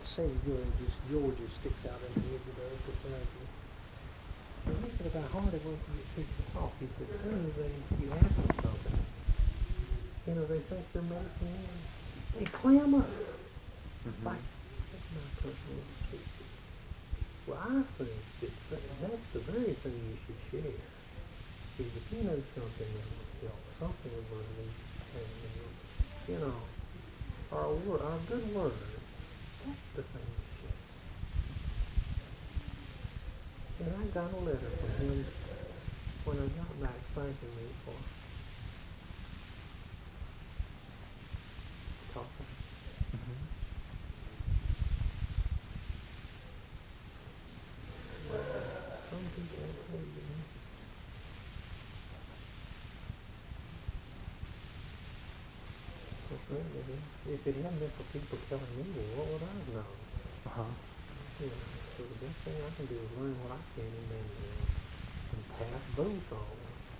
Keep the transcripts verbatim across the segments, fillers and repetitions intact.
Saint George's, Georgia sticks out in the edge of the upper country. And he said about how hard it was to get people to talk. He said, as soon as they, you ask them something, you know, they think they're medicine in, they clam up. Mm-hmm. Like, that's my personal experience. Well, I think that that's the very thing you should share. Is if you know something that will help, something will relieve pain, you know, or a word, or a good word, that's the thing you share. And I got a letter from him when I got back thanking me for talking. Mm-hmm. Some people are crazy. If it hadn't been for people telling me, well, what would I have known? Uh-huh. You know, so the best thing I can do is learn what I can and then and pass both on.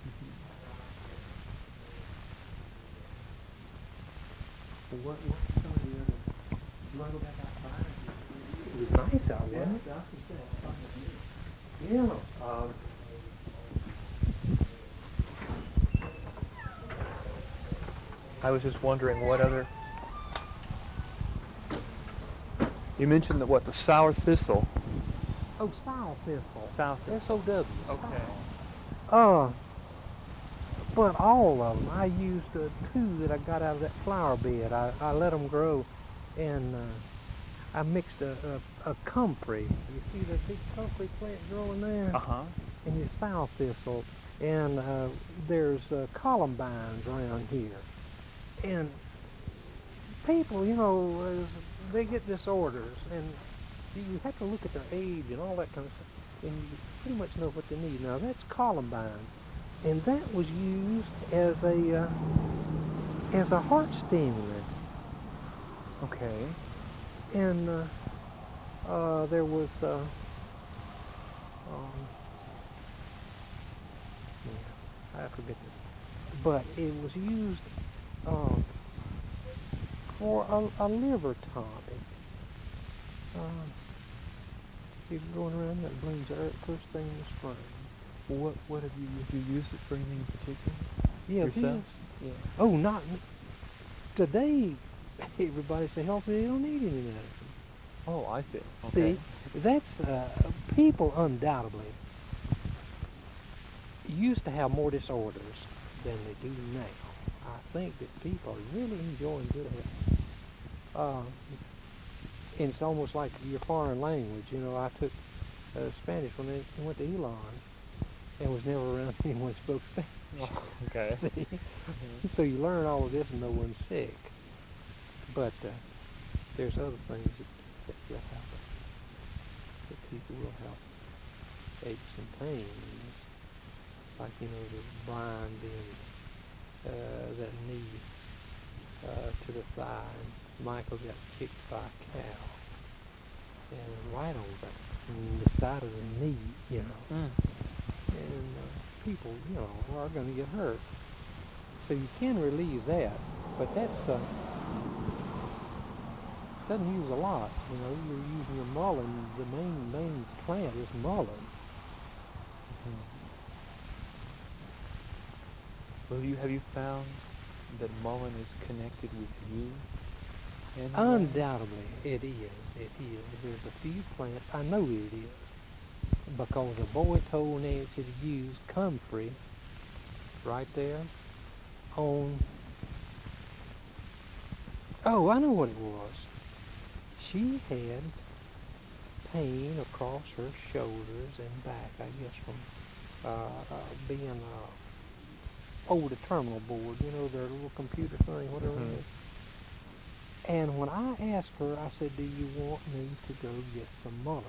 Well, what, what's some of the other? You want to go back outside? It was nice out, wasn't it? I was gonna say, it's fun to hear. Yeah. Um, I was just wondering what other... You mentioned that, what, the sour thistle? Oh, sow thistle. Sow thistle. S O W. Okay. Uh, but all of them. I used uh, two that I got out of that flower bed. I, I let them grow, and uh, I mixed a, a, a comfrey. You see that big comfrey plant growing there? Uh-huh. And your sow thistle. And uh, there's uh, columbines around here. And people, you know, as they get disorders, and you have to look at their age and all that kind of stuff, and you pretty much know what they need. Now, that's columbine, and that was used as a uh, as a heart stimulant. Okay. And uh, uh, there was, uh, um, yeah, I forget this, but it was used uh, for a, a liver tonic. Uh, it's going around that blooms earth first thing in the spring. Well, what, what have you, have you used it for anything in particular? Yeah, Yourself? this- yeah. Oh, not today. Everybody say healthy. They don't need any medicine. Oh, I see. Okay. See, that's uh, people undoubtedly used to have more disorders than they do now. I think that people are really enjoying good health. Uh, and it's almost like your foreign language. You know, I took uh, Spanish when I went to Elon and was never around anyone who spoke Spanish. Oh, okay. See? Mm-hmm. So you learn all of this and no one's sick. But uh, there's other things that, that will happen. That people will have aches and pains. Like, you know, the Brian being uh, that knee uh, to the thigh. And Michael got kicked by a cow. And right on the, on the side of the knee, you know. Mm. And uh, people, you know, are going to get hurt. So you can relieve that, but that's uh, doesn't use a lot. You know, you're using your mullein. The main main plant is mullein. Mm-hmm. Well, you have you found that mullein is connected with you? And Undoubtedly, it is. It is. There's a few plants. I know it is because a boy told Nancy to use comfrey right there on. Oh, I know what it was. She had pain across her shoulders and back, I guess, from uh, uh, being uh, over the terminal board, you know, their little computer thing, whatever Mm-hmm. it is. And when I asked her, I said, do you want me to go get some mullein?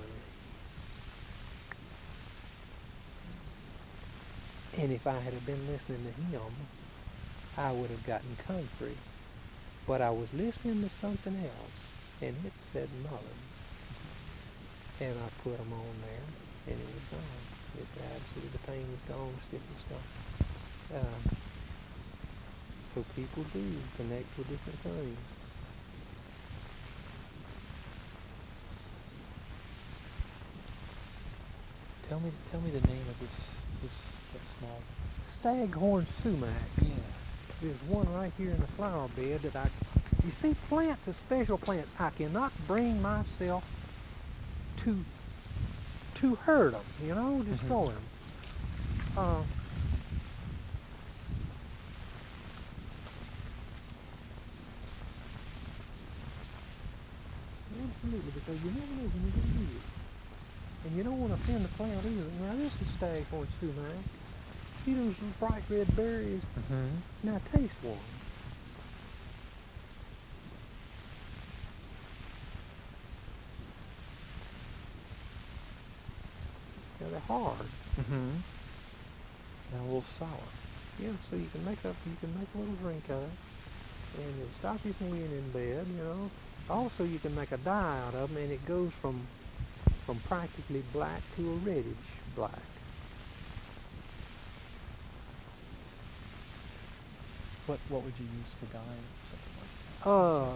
And if I had been listening to him, I would have gotten comfrey. But I was listening to something else, and it said mullein. And I put them on there, and it was gone. It absolutely, the pain was gone, stiffness gone. Uh, so people do connect with different things. Tell me, tell me the name of this, this, that small. Staghorn sumac. Yeah. There's one right here in the flower bed that I, you see, plants are special plants. I cannot bring myself to, to hurt them, you know, destroy them. Uh, absolutely, because you never know when you're going to use it. And you don't want to offend the plant either. Now this is staghorn sumac. See those bright red berries? Mm-hmm. Now taste one. Now they're hard. Mm-hmm. And a little sour. Yeah, so you can make up, you can make a little drink of it, and it'll stop you from being in bed, you know. Also, you can make a dye out of them, and it goes from from practically black to a reddish black. What what would you use for dyeing something like that? Uh,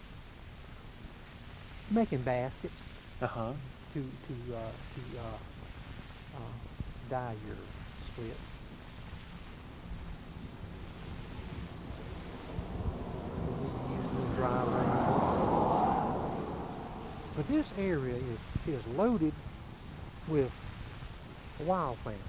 making baskets Uh huh. to to uh, to uh, uh, dye your split. Using dry land. But this area is is loaded with wild plants.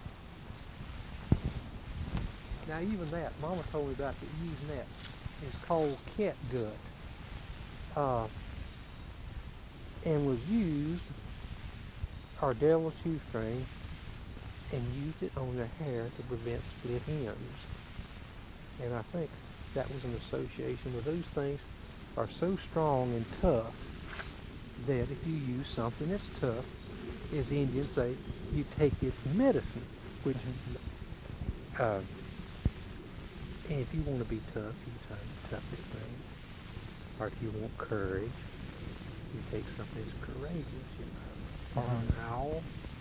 Now even that, Mama told me about the using that is called catgut, uh, and was used, or devil's shoestring, and used it on their hair to prevent split ends. And I think that was an association with those things are so strong and tough that if you use something that's tough, as the Indians say, you take its medicine, which uh, and if you want to be tough, you take the toughest thing. Or if you want courage, you take something that's courageous, you know. Or an owl,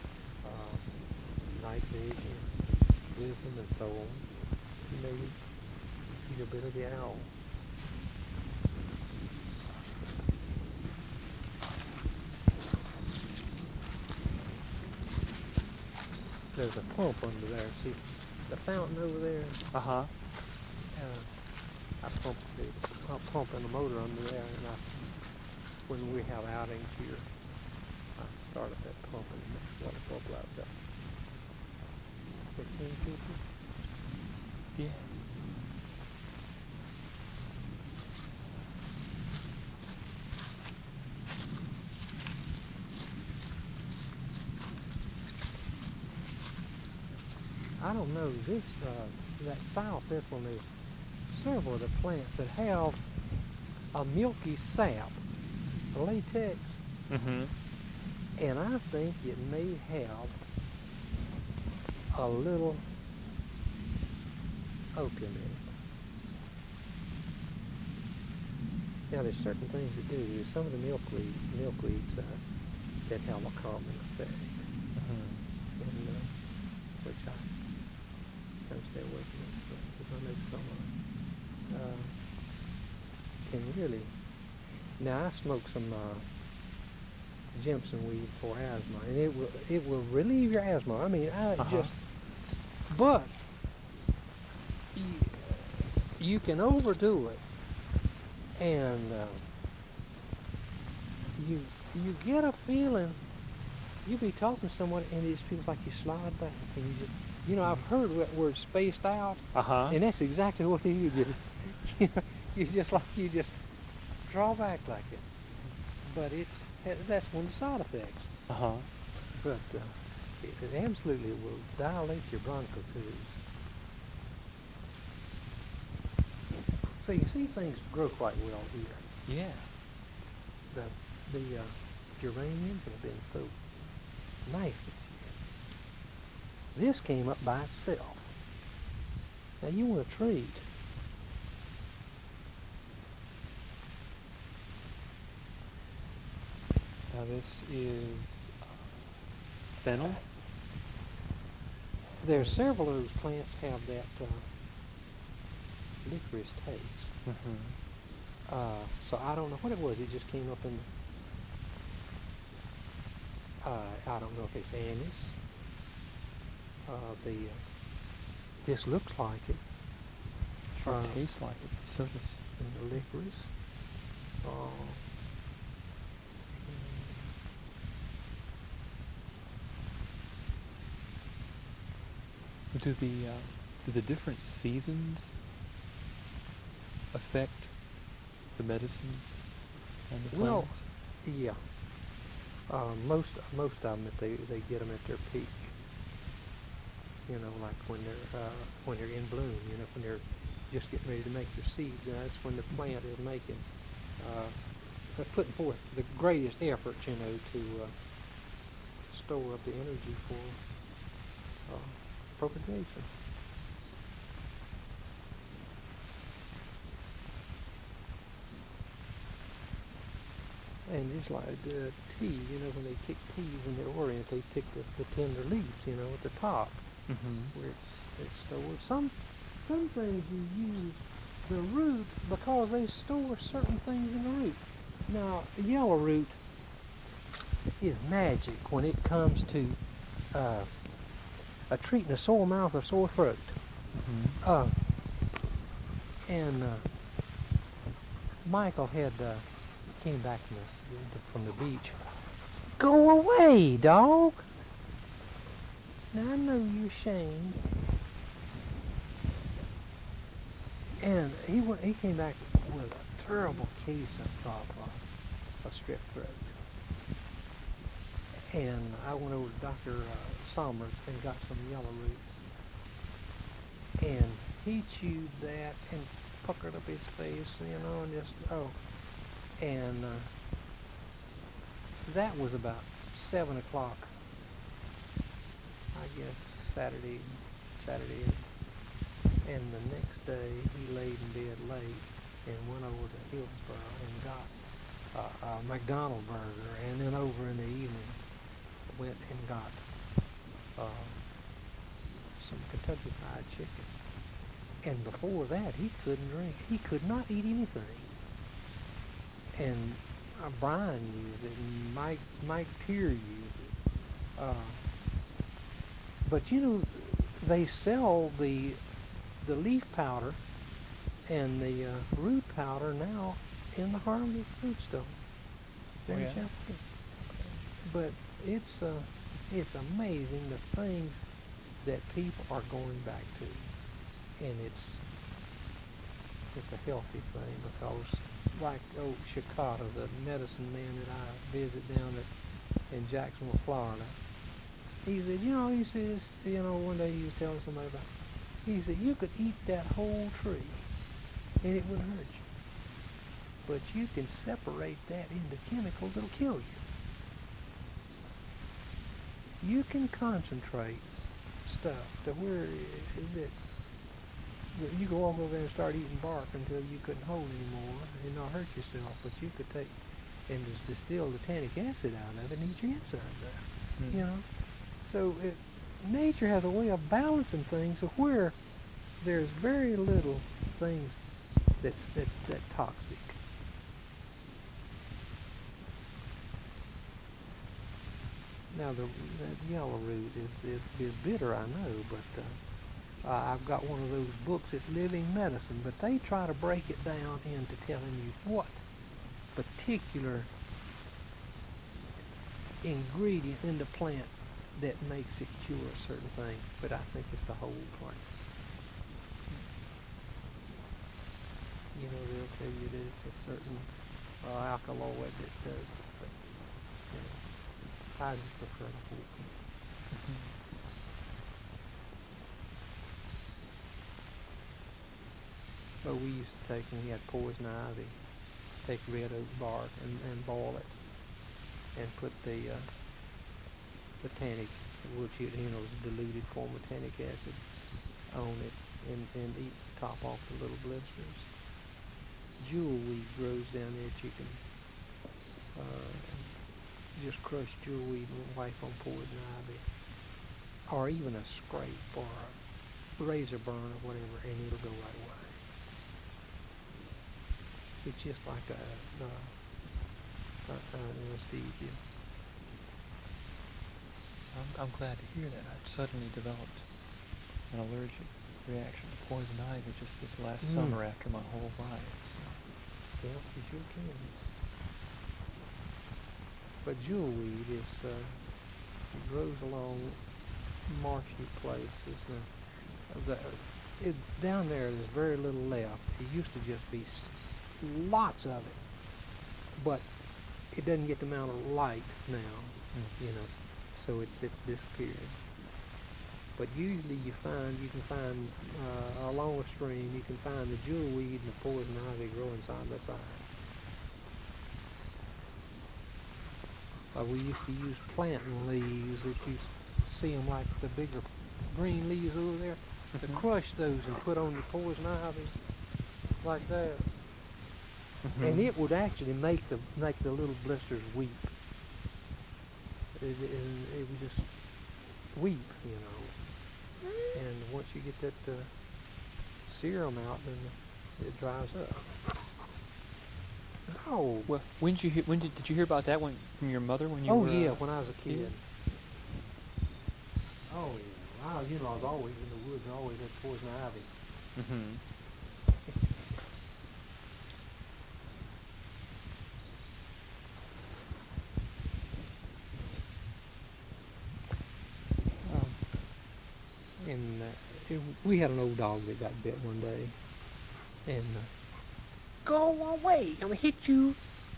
uh, night vision, wisdom, and so on. You may use a bit of the owl. There's a pump under there. See the fountain over there? Uh huh. Uh, I pump the I pump in the motor under there, and I, when we have outings here, I start up that pump and it makes water bubble out there. Fifteen people. Yeah. I don't know this uh, that south this one is several of the plants that have a milky sap, a latex, Mm-hmm. and I think it may have a little opium in it. Now there's certain things that do. There's some of the milkweed, milkweeds uh, that have a calming effect, Mm-hmm. and uh, which I kind of stay away from those things because I know some of them uh, can really. Now I smoke some uh, Jimson weed for asthma, and it will it will relieve your asthma. I mean, I Uh-huh. just, but you, you can overdo it, and uh, you you get a feeling. You be talking to someone, and it just feels like you slide back, and you just, you know, I've heard that word spaced out, Uh huh. and that's exactly what you do. You know, you just like you just draw back like it, but it's that's one of the side effects. Uh huh. But uh, it, it absolutely will dilate your bronchial tubes. So you can see things grow quite well here. Yeah. The the uh, geraniums have been so nice this year. This came up by itself. Now you want a treat. Now this is uh, fennel. There are several of those plants have that uh, licorice taste. Mm-hmm. Uh, so I don't know what it was. It just came up in Uh, I don't know if it's anise. Uh, the uh, this looks like it. Sure Uh, tastes like it. So does. and the licorice. Uh, Do the uh, do the different seasons affect the medicines and the well, plants? yeah. Uh, most most of them, if they they get them at their peak. You know, like when they're uh, when they're in bloom. You know, when they're just getting ready to make their seeds. And that's when the plant is making, uh, uh, putting forth the greatest effort. You know, to, uh, to store up the energy for uh, propagation. And just like the tea, you know, when they pick peas in the Orient, they pick the, the tender leaves, you know, at the top, Mm-hmm. where it's, it's stored. Some, some things you use the root because they store certain things in the root. Now, yellow root is magic when it comes to uh, uh, treating a sore mouth or sore throat. Mm-hmm. Uh, and uh, Michael had uh, came back from the, from the beach. Go away, dog. Now I know you're ashamed. And he went, he came back with a terrible case of uh, a strep throat. And I went over to Doctor Uh, Somers and got some yellow root. And he chewed that and puckered up his face, you know, and just, oh. And uh, that was about seven o'clock, I guess, Saturday, Saturday. And the next day, he laid in bed late and went over to Hillsboro and got uh, a McDonald burger, and then over in the evening went and got uh, some Kentucky Fried Chicken. And before that, he couldn't drink. He could not eat anything. And uh, Brian used it, and Mike Mike Tier used it. Uh, but you know, they sell the the leaf powder and the uh, root powder now in the Harmony food store. Oh, yeah? But it's uh, it's amazing the things that people are going back to, and it's it's a healthy thing because, like old Chicago, the medicine man that I visit down at in Jacksonville, Florida, he said, you know, he says, you know, one day he was telling somebody about, he said, you could eat that whole tree and it wouldn't hurt you, but you can separate that into chemicals that'll kill you. You can concentrate stuff to where that, that you can walk over there and start eating bark until you couldn't hold anymore and not hurt yourself, but you could take and just distill the tannic acid out of it and eat your insides out. Mm. You know, so it, nature has a way of balancing things to where there's very little things that's that's that toxic. Now the, the yellow root is, is is bitter, I know, but uh, uh, I've got one of those books. It's Living Medicine, but they try to break it down into telling you what particular ingredient in the plant that makes it cure a certain thing. But I think it's the whole plant. You know, they'll tell you that it's a certain uh, alkaloid that does, but you know, I just prefer the whole plant. Mm-hmm. But we used to take, when we had poison ivy, take red oak bark and, and boil it and put the uh, the tannic, which you know is a diluted form of tannic acid, on it and, and eat the top off the little blisters. Jewelweed grows down there that you can uh, just crush jewelweed and wipe on poison ivy, or even a scrape or a razor burn or whatever, and it'll go right away. It's just like a, a, a, an anesthesia. I'm, I'm glad to hear that. I've suddenly developed an allergic reaction to poison ivy just this last Mm. summer after my whole life. So. Yeah, you sure can. But jewelweed is, uh, it grows along marshy places. Uh, the, it, down there, there's very little left. It used to just be s- lots of it, but it doesn't get the amount of light now, Mm. you know, so it's it's disappeared. But usually you find, you can find, uh, along a stream, you can find the jewelweed and the poison ivy growing side by side. Uh, we used to use plantain leaves, if you s- see them like the bigger green leaves over there, to Mhm. crush those and put on your poison ivy like that. Mhm. And it would actually make the make the little blisters weep. It, it, it would just weep, you know. And once you get that uh, serum out, then it dries up. Oh, Well, when did you hear, when did did you hear about that one from your mother when you oh were? yeah, uh, when I was a kid? kid. Oh yeah, I, you know, I was always in the woods, always had poison ivy. Mhm. Um, and uh, it, we had an old dog that got bit one day, and uh, go away, I'm gonna hit you.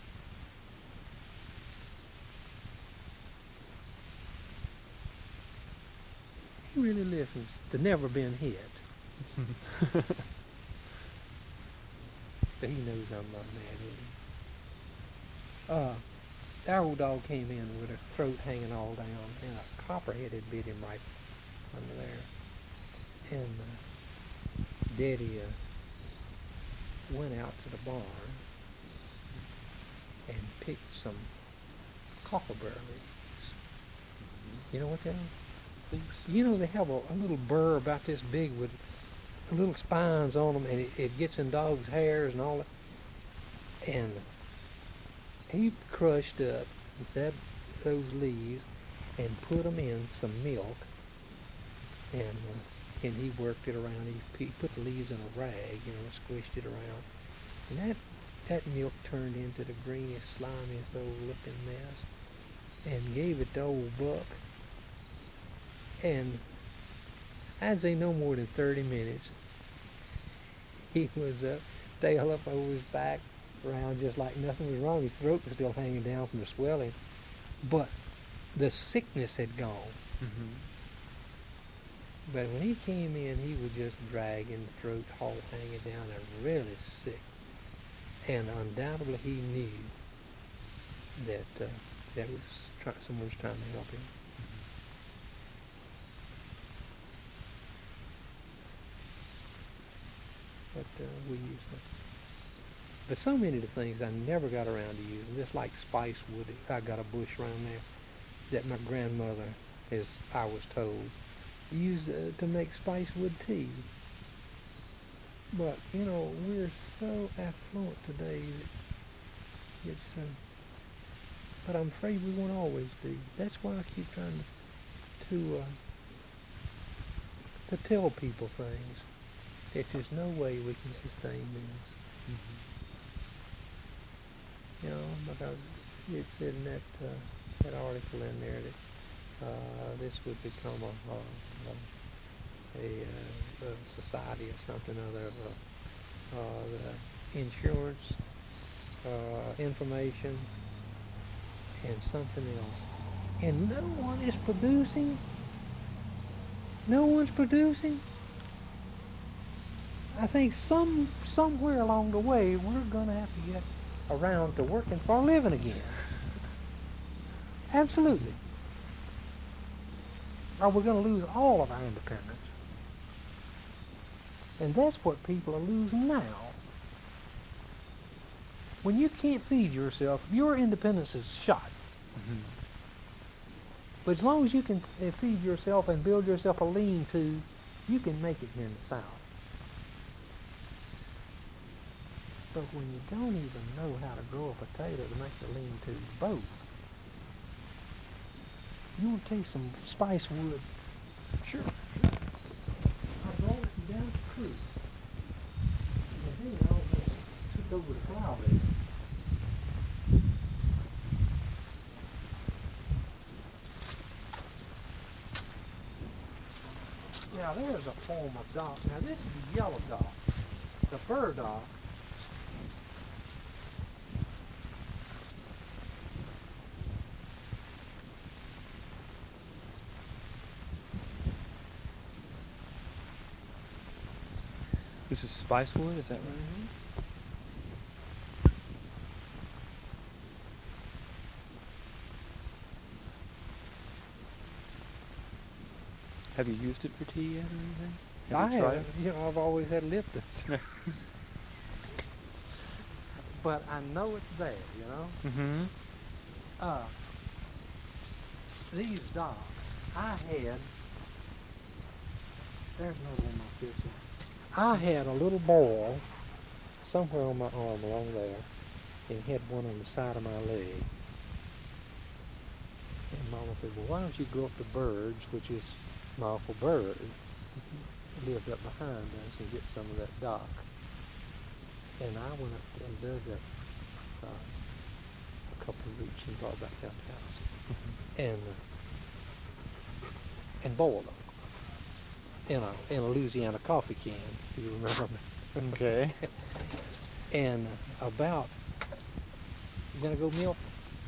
He really listens to never been hit. But he knows I'm not mad at him. Uh, our old dog came in with her throat hanging all down, and a copperhead had bit him right under there. And uh, Daddy uh, went out to the barn and picked some copperberry leaves. You know what they are? Please. You know they have a, a little burr about this big with little spines on them, and it, it gets in dogs' hairs and all that. And he crushed up that those leaves and put them in some milk, and uh, and he worked it around. He, he put the leaves in a rag, you know, squished it around, and that that milk turned into the greenish, slimiest old looking mess, and gave it to old Buck. And I'd say no more than thirty minutes. He was up, tail up over his back, around just like nothing was wrong. His throat was still hanging down from the swelling, but the sickness had gone. Mhm. But when he came in, he was just dragging, the throat all hanging down, and really sick. And undoubtedly, he knew that uh, that was try- someone was trying to help him. But uh, we used to. But so many of the things I never got around to using, just like spice wood. I got a bush around there that my grandmother, as I was told, used uh, to make spice wood tea. But, you know, we're so affluent today that it's, uh, but I'm afraid we won't always be. That's why I keep trying to, to, uh, to tell people things. That there's no way we can sustain this. Mhm. You know, because it said in that, uh, that article in there that uh, this would become a, a, a, a, a society or something other of a, uh, the insurance, uh, information, and something else. And no one is producing. No one's producing. I think some somewhere along the way we're going to have to get around to working for a living again. Absolutely. Or we're going to lose all of our independence. And that's what people are losing now. When you can't feed yourself, your independence is shot. Mhm. But as long as you can uh, feed yourself and build yourself a lean-to, you can make it here in the South. But when you don't even know how to grow a potato to make the lean-to both, You want to taste some spice wood? Sure. I brought it down the creek. And then I almost took over the flower bed. Now there's a form of dock. Now this is the yellow dock, the burdock. This is spicewood, is that right? Mm-hmm. Have you used it for tea yet or anything? Have I you tried have, you know, I've always had Lipton's. But I know it's there, you know. Mm-hmm. Uh, these docks, I had, there's another one like this one. I had a little boil somewhere on my arm along there, and had one on the side of my leg. And Mama said, well, why don't you go up to Bird's, which is my Uncle Bird, lived up behind us, and get some of that dock. And I went up and dug up uh, a couple of roots and brought back down the house. Mm-hmm. And uh, and boiled them in a in a Louisiana coffee can, if you remember me. Okay. And uh, about, you gonna go milk?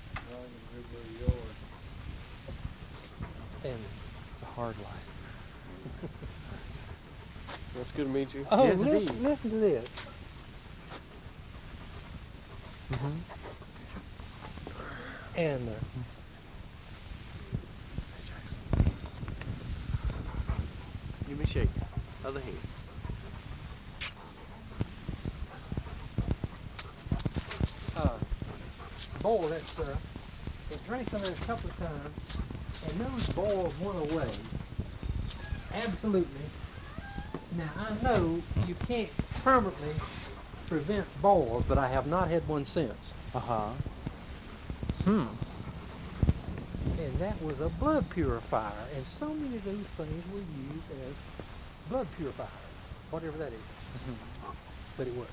And It's a hard life. That's good to meet you. oh, Yes, listen, indeed. listen to this. Mm-hmm. And uh, Give me a shake. Other hand. uh, boiled that stuff, and drank some of it a couple of times, and those boils went away. Absolutely. Now I know you can't permanently prevent boils, but I have not had one since. Uh-huh. Hmm. And that was a blood purifier, and so many of those things were used as blood purifiers, whatever that is. Mm-hmm. But it worked.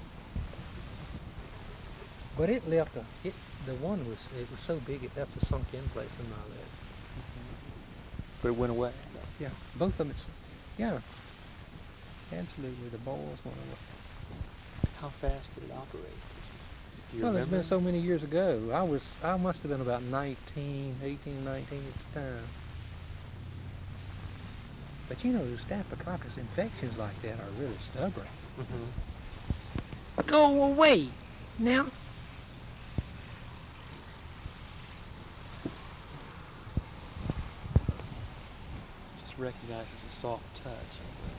But it left a, it, the one was, it was so big it left a sunk in place in my leg. But it went away. Yeah, both of them, it's, yeah, absolutely, the boils went away. How fast did it operate? Do you Well, it's remember? been so many years ago. I was, I must have been about nineteen, eighteen, nineteen at the time. But you know, Staphylococcus infections like that are really stubborn. Mm-hmm. Go away, now. Just recognizes a soft touch.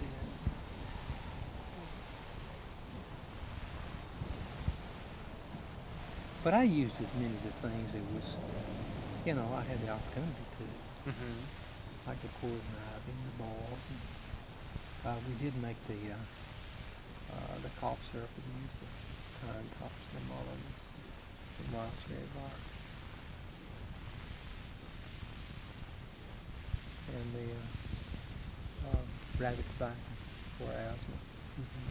But I used as many of the things that was, you know, I had the opportunity to. Mm-hmm. Like the poison ivy and the balls. And, uh, we did make the uh, uh, the cough syrup that we used to uh, cough stem all over the wild cherry bark. And the uh, uh, rabbit tobacco for asthma. Mm-hmm.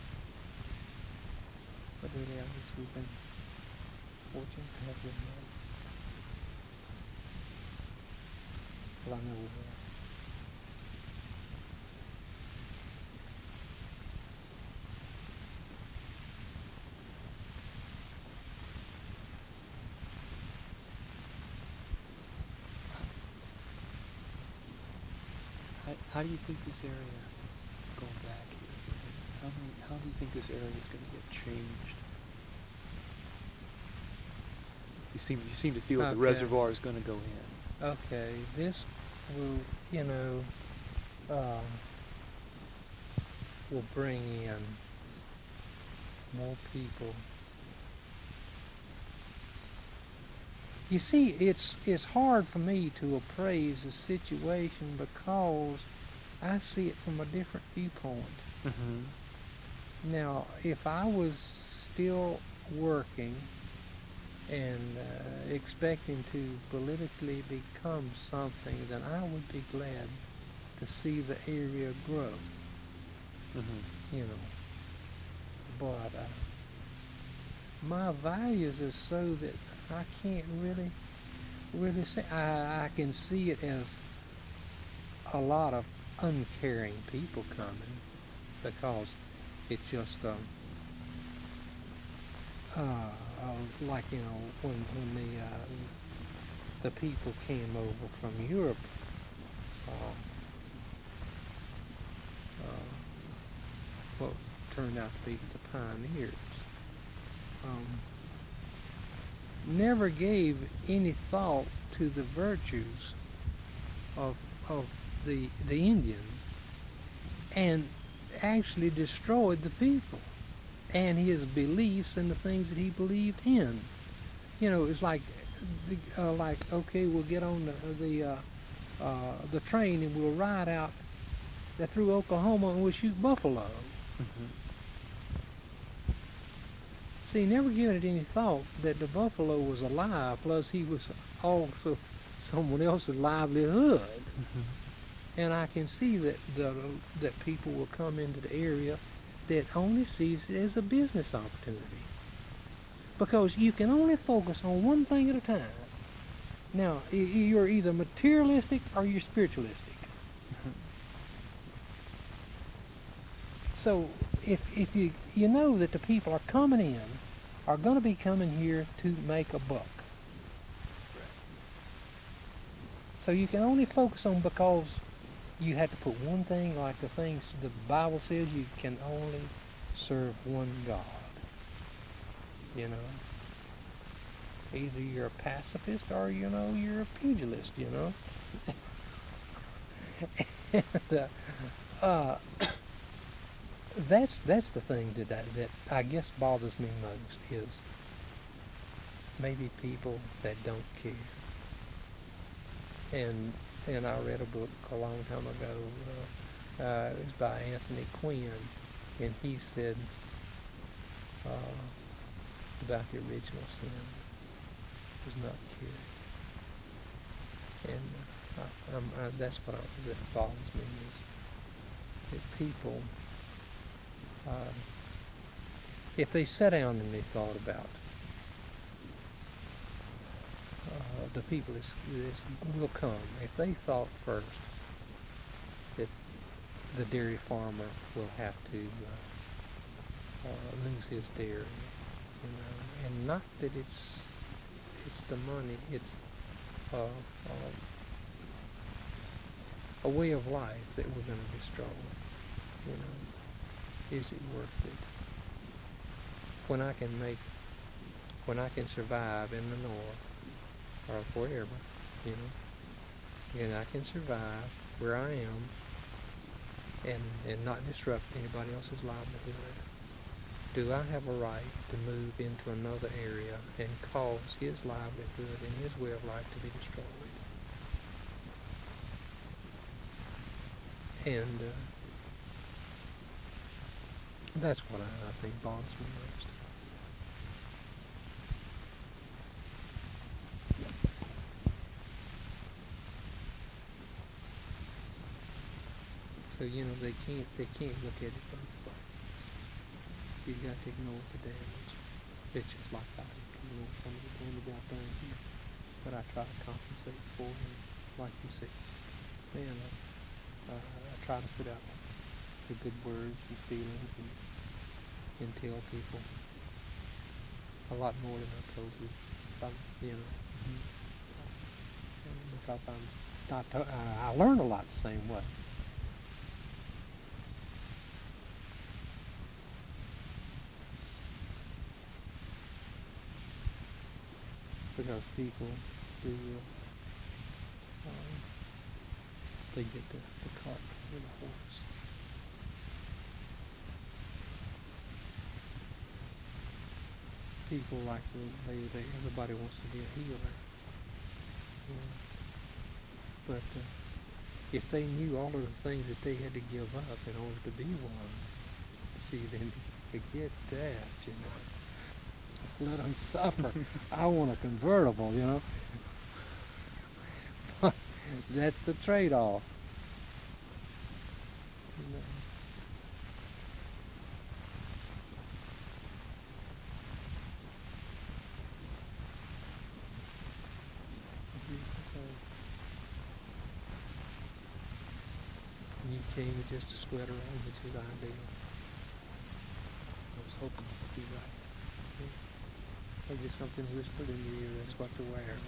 But really, I guess we've been fortunate to have good luck. Well, I know we will. How, how do you think this area, going back here, how, many, how do you think this area is going to get changed? You seem, you seem to feel that the Okay. reservoir is going to go in. Okay, this will, you know, uh, will bring in more people. You see, it's it's hard for me to appraise the situation because I see it from a different viewpoint. Mm-hmm. Now, if I was still working and uh, expecting to politically become something, then I would be glad to see the area grow, Mm-hmm. you know. But uh, my values is so that I can't really, really say. I, I can see it as a lot of uncaring people coming because it's just um, uh, uh, like you know when when the uh, the people came over from Europe, uh, uh, what turned out to be the pioneers, um, never gave any thought to the virtues of of the the Indian, and actually destroyed the people and his beliefs and the things that he believed in. You know, it's like, uh, like okay, we'll get on the the uh, uh, the train and we'll ride out through Oklahoma and we'll shoot buffalo. Mm-hmm. See, he never given it any thought that the buffalo was alive, plus he was also someone else's livelihood. Mm-hmm. And I can see that the, that people will come into the area that only sees it as a business opportunity. Because you can only focus on one thing at a time. Now, you're either materialistic or you're spiritualistic. Mm-hmm. So if, if you, you know that the people are coming in, are going to be coming here to make a buck. So you can only focus on, because you have to put one thing, like the things the Bible says, you can only serve one God. You know, either you're a pacifist or, you know, you're a pugilist, you know. and, uh, uh, that's that's the thing that I, that I guess bothers me most, is maybe people that don't care. And and I read a book a long time ago. Uh, uh, it was by Anthony Quinn, and he said uh, about the original sin was not caring. And uh, I, I'm, I, that's what I, that bothers me, is that people, uh, if they sat down and they thought about Uh, the people that will come, if they thought first that the dairy farmer will have to uh, uh, lose his dairy, you know, and not that it's it's the money, it's uh, uh, a way of life that we're going to destroy. You know, is it worth it? When I can make, when I can survive in the north, or wherever, you know, and I can survive where I am and, and not disrupt anybody else's livelihood, do I have a right to move into another area and cause his livelihood and his way of life to be destroyed? And uh, that's what I, I think bothers me most. So, you know, they can't they can't look at it both ways. You've got to ignore the damage. It's just like I ignore some of the damage I've done here. But I try to compensate for it. Like you said, man, uh, uh, I try to put out the good words and feelings and, and tell people a lot more than I told you. I'm, you know, mm-hmm. because I'm not, to, uh, I learn a lot the same way. Because people do, uh, um, they get the, the cart before the horse. People like to, they, they, everybody wants to be a healer. Yeah. But uh, if they knew all of the things that they had to give up in order to be one, see, then they get that, you know. Let them suffer. I want a convertible, you know. That's the trade-off. You know. And you came with just a sweater on, which is ideal. I was hoping you could be right. Maybe something whispered in your ear, that's what to wear.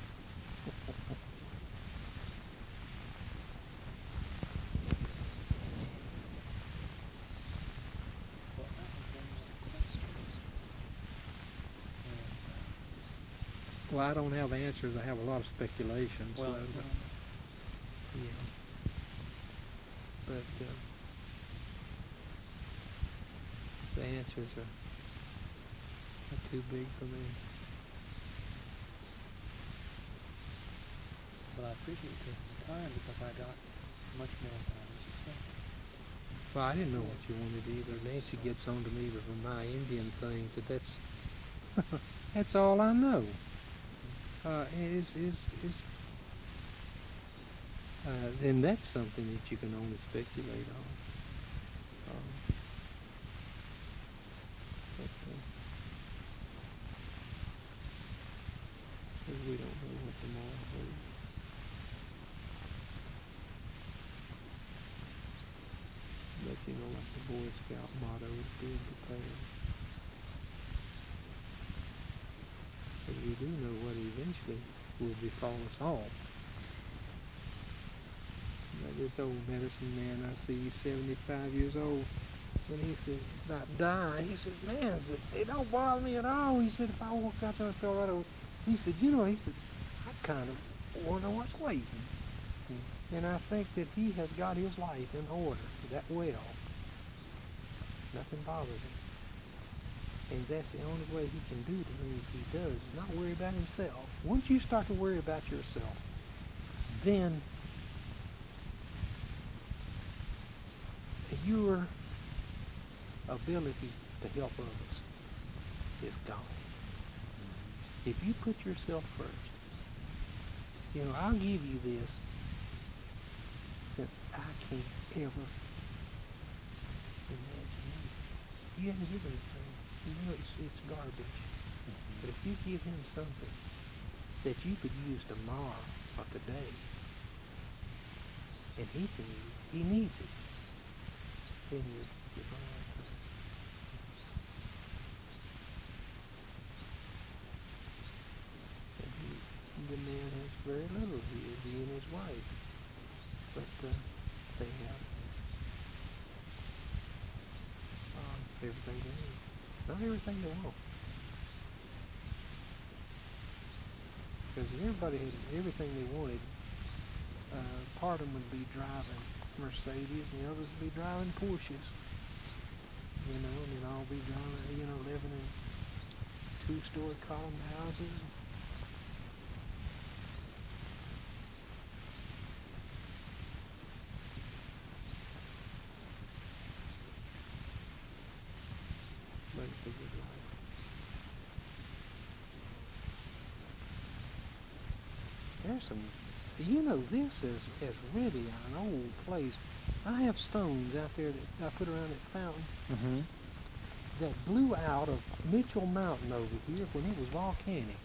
Well, I don't have answers. I have a lot of speculation. Well, so, uh, yeah. But uh, the answers are, are too big for me. But I appreciate you taking the time because I got much more than I was expecting. Well, I didn't know what you wanted either. Nancy gets on to me with my Indian thing, but that's that's all I know. Uh, is is is, uh, and that's something that you can only speculate on. Um, but, uh, 'cause we don't know what tomorrow holds. But you know, like the Boy Scout motto is being prepared. But we do know what eventually will befall us all. Like this old medicine man I see, he's seventy-five years old, and he said, about dying, he said, man, I said, it don't bother me at all. He said, if I walk out there and feel right over, he said, you know, he said, I kind of want to know what's waiting. And I think that he has got his life in order that well. Nothing bothers him. And that's the only way he can do the things he does, is not worry about himself. Once you start to worry about yourself, then your ability to help others is gone. If you put yourself first, you know, I'll give you this, since I can't ever imagine it. You haven't given it to him. You know it's, it's garbage. Mm-hmm. But if you give him something that you could use tomorrow or today, and he can use it, he needs it, then you're, you're on the right track. And he, the man has very little here, he and his wife. But uh, they have um, everything they need. Not everything they want. Because if everybody had everything they wanted, uh, part of them would be driving Mercedes and the others would be driving Porsches. You know, and they'd all be driving, you know, living in two-story column houses. But it's a good life. There's some, you know, this is, is really an old place. I have stones out there that I put around that fountain Mm-hmm. that blew out of Mitchell Mountain over here when it was volcanic.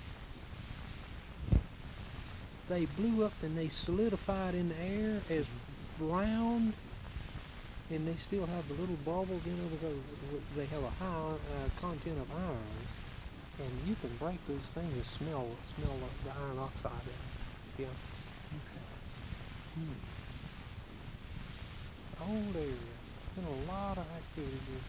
They blew up and they solidified in the air as round, and they still have the little bubbles, you know, because they have a high uh, content of iron, and you can break those things and smell smell like the iron oxide in it. Yeah. Okay. Hmm. Old area. Been a lot of activity here.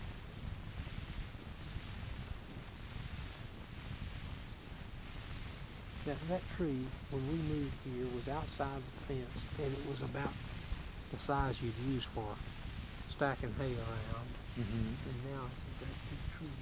That, that tree, when we moved here, was outside the fence, and it was about the size you'd use for stacking hay around. Mm-hmm. And now it's a great big tree.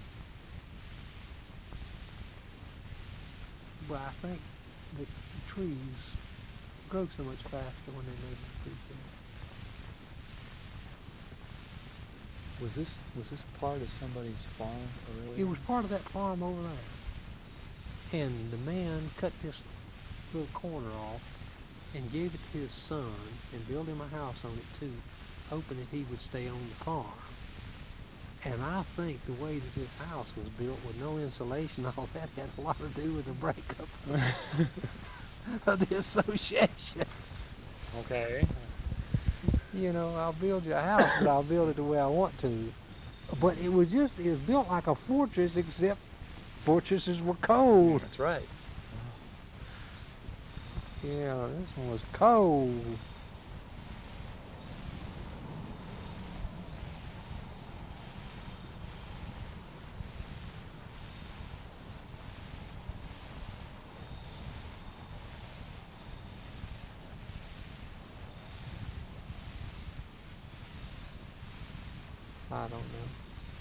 But I think that the trees grow so much faster when they made them appreciate. Was this was this part of somebody's farm earlier? It was part of that farm over there. And the man cut this little corner off and gave it to his son and built him a house on it too, hoping that he would stay on the farm. And I think the way that this house was built with no insulation, all that had a lot to do with the breakup of the association. Okay. You know, I'll build you a house, but I'll build it the way I want to. But it was just, it was built like a fortress, except fortresses were cold. That's right. Yeah, this one was cold. I don't know.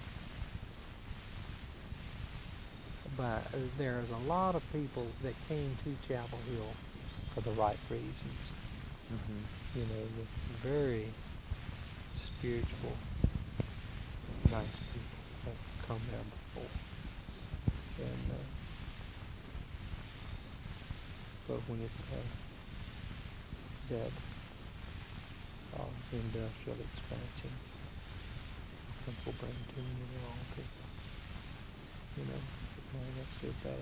But uh, there's a lot of people that came to Chapel Hill for the right reasons. Mm-hmm. You know, the very spiritual, nice people have come there before. And, uh, but when it, uh, that uh, industrial expansion, people bring too many wrong people. You know, well, that's their bag.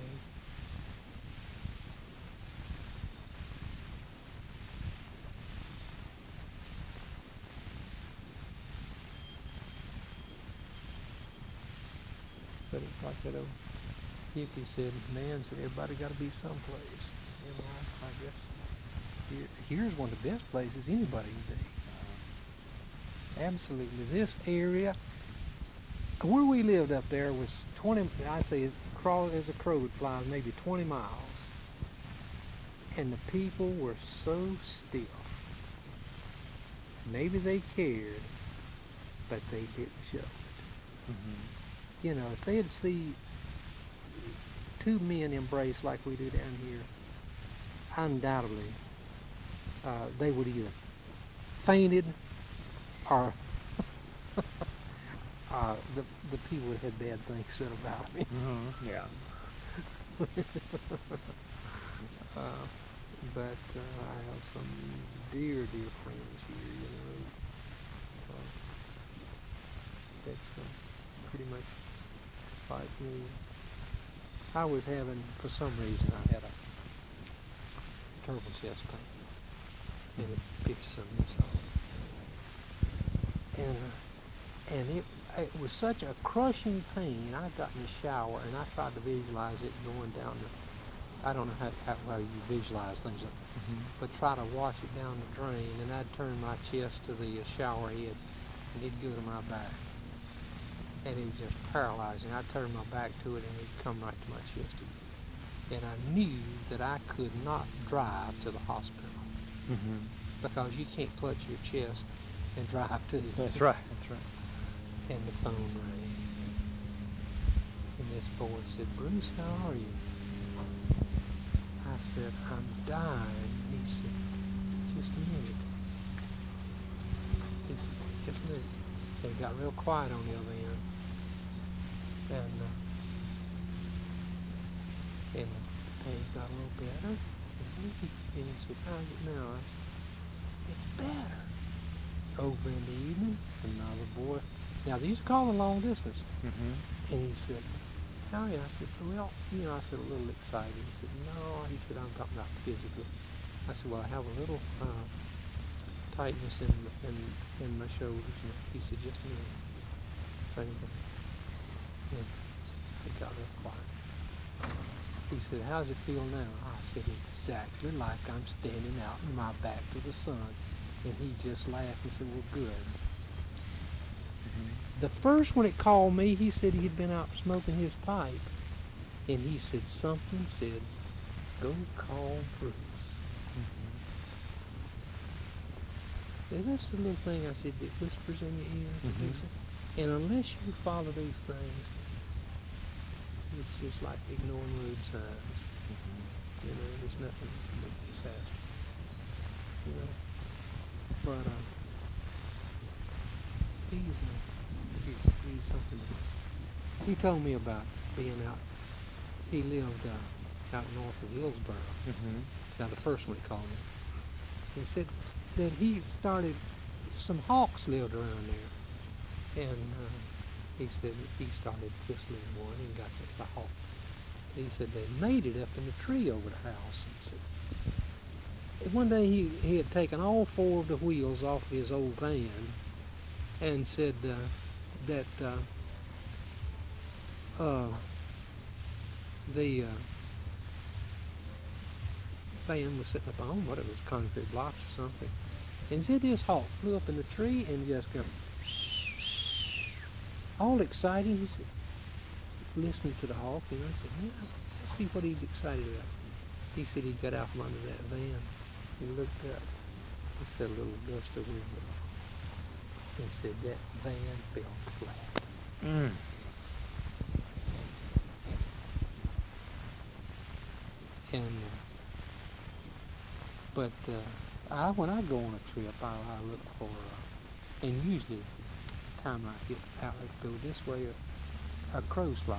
But it's like that old hippie said, man said, everybody got to be someplace. You know, I guess here, here's one of the best places anybody can be. Absolutely. This area, where we lived up there was twenty, I say as crawl as a crow would fly, maybe twenty miles. And the people were so stiff. Maybe they cared, but they didn't show it. Mm-hmm. You know, if they'd see two men embrace like we do down here, undoubtedly uh, they would either fainted or uh, the the people that had bad things said about me. Mm-hmm. Yeah. uh, but uh, I have some dear, dear friends here, you know. Uh, that's uh, pretty much like me. I was having, for some reason, I had a terrible chest pain, and it picked some of this off. And, uh, and it, it was such a crushing pain. I got in the shower, and I tried to visualize it going down the, I don't know how, how, how you visualize things, Mm-hmm. but try to wash it down the drain, and I'd turn my chest to the shower head, and it'd go to my back. And it was just paralyzing. I'd turn my back to it, and it'd come right to my chest again. And I knew that I could not drive to the hospital, Mm-hmm. because you can't clutch your chest and drive to it. That's right. That's right. And the phone rang. And this boy said, "Bruce, how are you?" I said, "I'm dying." He said, "Just a minute." He said, "Just a minute." So it got real quiet on the other end. And, uh, and the pain got a little better. And he, and he said, "How's it now?" I said, "It's better." Over in the evening, another boy. Now, these are calling long distance. Mm-hmm. And he said, "How are you?" I said, "Well," you know, I said, a little excited. He said, "No," he said, "I'm talking about physically." I said, "Well, I have a little uh, tightness in, in in my shoulders." And he said, "Just a minute." Same thing. And it got real quiet. He said, "How's it feel now?" I said, "Exactly like I'm standing out in my back to the sun." And he just laughed and said, "Well, good." Mm-hmm. The first when it called me, he said he'd been out smoking his pipe. And he said something said, "Go call Bruce." Mm-hmm. And that's the little thing I said that whispers in your ear. Mhm. And unless you follow these things, it's just like ignoring road signs. Mm-hmm. You know, there's nothing but disaster. You know? But, uh, he's, uh, he's, he's something else. He told me about being out. He lived uh, out north of Hillsboro. Mm-hmm. Now the first one he called me. He said that he started, some hawks lived around there. And uh, he said that he started whistling one and got the, the hawk. He said they made it up in the tree over the house. And said, one day he, he had taken all four of the wheels off of his old van and said uh, that uh, uh, the uh, van was sitting up on what it was, concrete blocks or something. And said this hawk flew up in the tree and just go all excited. He said, listening to the hawk, you know, I said, yeah, let's see what he's excited about. He said he got out from under that van. He looked up. He said a little gust of wind and said that van fell flat. Mm. And uh, but uh, I when I go on a trip, I, I look for uh, and usually the time I get out, I go this way, a, a crow's fly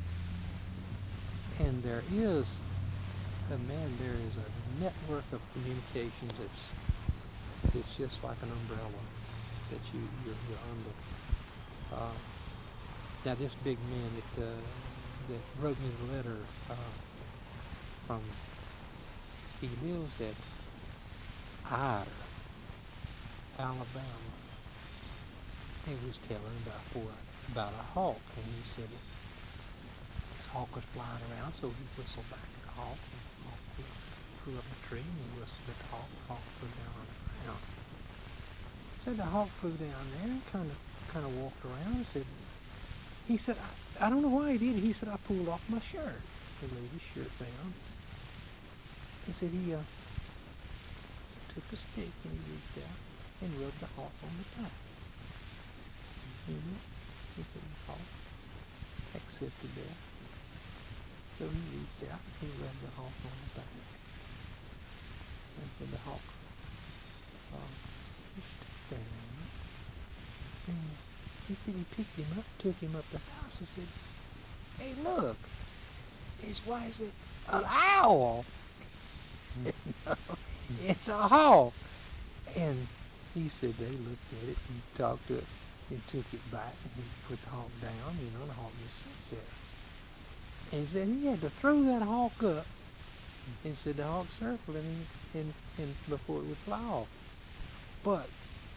over. And there is a man, there is a network of communications that's it's just like an umbrella that you you're, you're under. Uh, now this big man that uh, that wrote me the letter uh, from he lives at Ida, Alabama. He was telling about for about a hawk, and he said it, this hawk was flying around, so he whistled back at the hawk, and the hawk flew, flew up the tree, and he whistled at the hawk, the hawk flew down on the ground. So the hawk flew down there and kind of kind of walked around and said, he said, I, I don't know why he did it. He said, I pulled off my shirt. He laid his shirt down. He said he uh, took a stick and he reached out and rubbed the hawk on the back. Mm-hmm. He said the hawk accepted that. So he reached out and he rubbed the hawk on the back. And said the hawk uh, he stood there. And he said he picked him up, took him up the house and said, hey, look. His wife said, an owl. No, it's a hawk. And he said they looked at it and talked to it and took it back and he put the hawk down, you know, and the hawk just sits there. And he said he had to throw that hawk up. And said the hawk circled and, and, and before it would fly off. But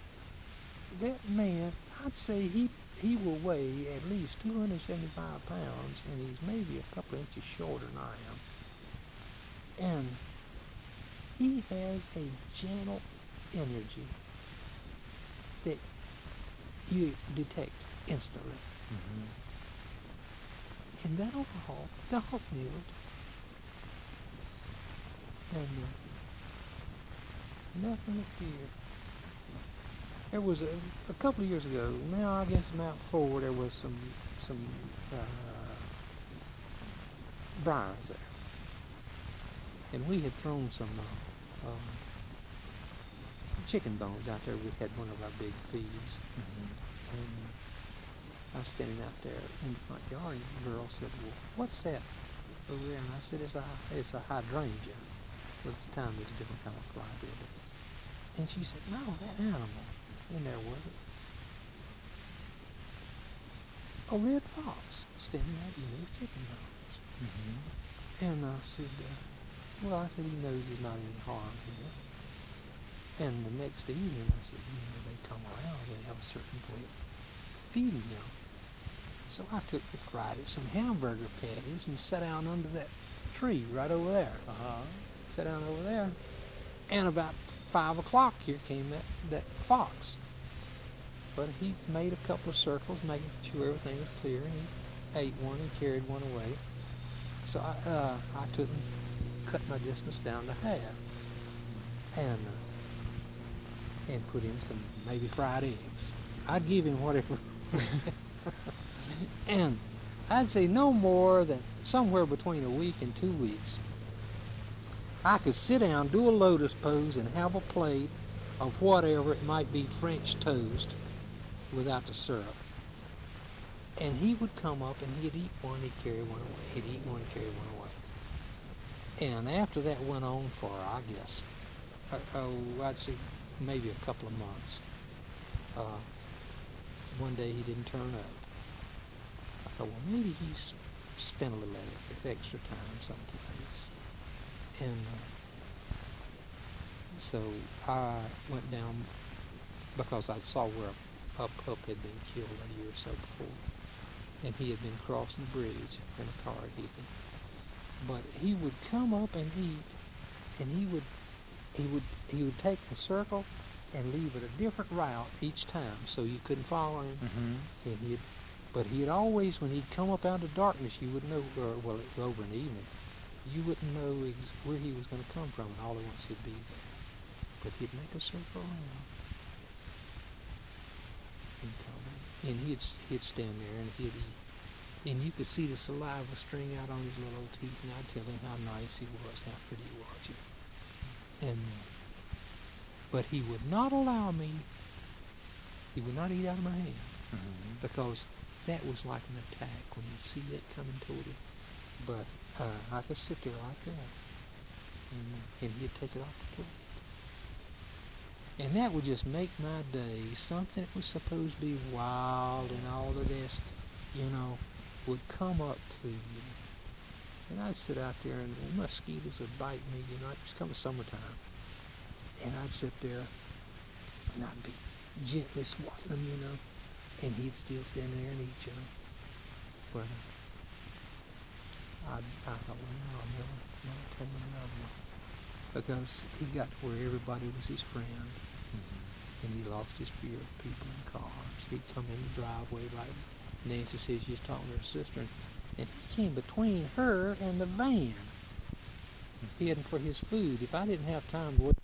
that man, I'd say he he will weigh at least two hundred seventy-five pounds, and he's maybe a couple inches shorter than I am. And he has a gentle energy that you detect instantly. Mm-hmm. And that old hawk, the hawk knew it. And uh, nothing to fear. There was a, a couple of years ago, now I guess Mount Four, there was some some uh, briars there. And we had thrown some uh, um, chicken bones out there. We had one of our big feeds. Mm-hmm. And I was standing out there in the front yard, and the girl said, well, what's that over there? And I said, it's a, it's a hydrangea. But at the time, it was a different kind of fly builder. And she said, no, that animal in there was it. A red fox standing out eating his chicken bones. Mm-hmm. And I said, uh, well, I said, he knows there's not any harm here. And the next evening, I said, you know, they come around, they have a certain way of feeding them. So I took the fried at some hamburger patties and sat down under that tree right over there. Uh-huh. Sat down over there. And about five o'clock here came that, that fox. But he made a couple of circles, making sure everything was clear, and he ate one and carried one away. So I, uh, I took and cut my distance down to half. And uh, and put in some maybe fried eggs. I'd give him whatever. And I'd say no more than somewhere between a week and two weeks, I could sit down, do a lotus pose, and have a plate of whatever, it might be French toast, without the syrup. And he would come up and he'd eat one, he'd carry one away. He'd eat one, carry one away. And after that went on for, I guess, uh, oh, I'd say maybe a couple of months. Uh, one day he didn't turn up. I thought, well, maybe he's spent a little extra, extra time someplace. And uh, so I went down because I saw where a, a pup had been killed a year or so before. And he had been crossing the bridge and a car hit him. But he would come up and eat, and he would he would he would take a circle and leave it a different route each time, so you couldn't follow him. Mm-hmm. And he'd, but he'd always, when he'd come up out of darkness, you would know, or, well, it was over in the evening, you wouldn't know ex- where he was going to come from, and all at once he'd be there. But he'd make a circle around. And come in. And he'd he'd stand there and he'd eat. And you could see the saliva string out on his little teeth, and I'd tell him how nice he was, how pretty he was. You know. And, but he would not allow me, he would not eat out of my hand, Mm-hmm. because that was like an attack when you see that coming toward him. But uh, I could sit there like that, and, and he'd take it off the plate. And that would just make my day. Something that was supposed to be wild and all of this, you know, would come up to you. And I'd sit out there and the mosquitoes would bite me, you know, it's coming summertime. And I'd sit there and I'd be gently swatting them, you know, and he'd still stand there and eat, you know. But uh, I, I thought, well, no, I'll never, never tame another one. Because he got to where everybody was his friend. Mm-hmm. And he lost his fear of people and cars. He'd come in the driveway like Nancy says she was talking to her sister, and, and he came between her and the van. He hadn't for his food. If I didn't have time to wait